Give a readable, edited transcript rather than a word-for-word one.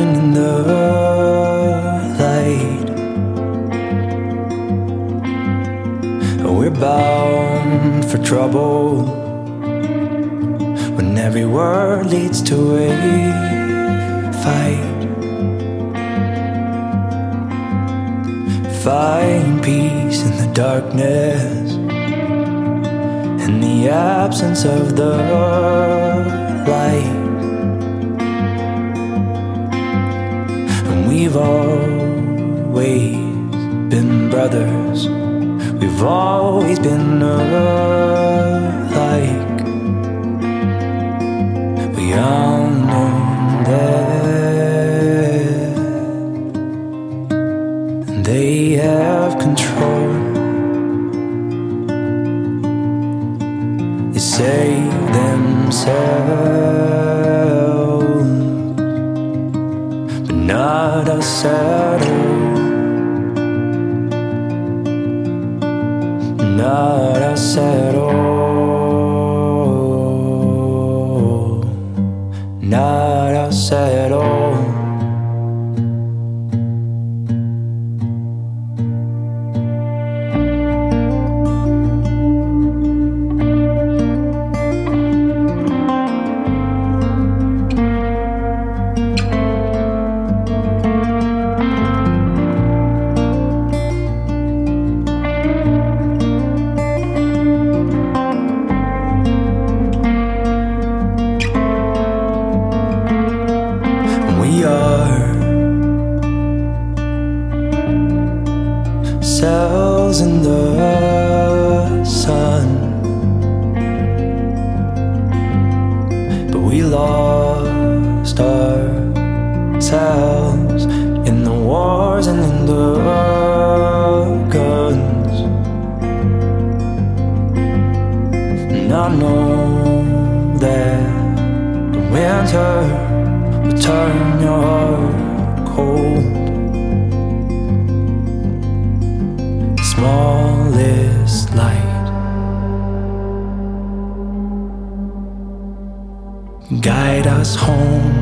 standing in the light. We're bound for trouble when every word leads to a fight. Find peace in the darkness and the absence of the light. And we've always been brothers, we've always been alike. We all know that they have control. They save themselves, but not us at all. Not us at all. Not us at all. We are cells in the sun, but we lost ourselves in the wars and in the guns. And I know that the winter will turn your heart cold. Smallest light guide us home.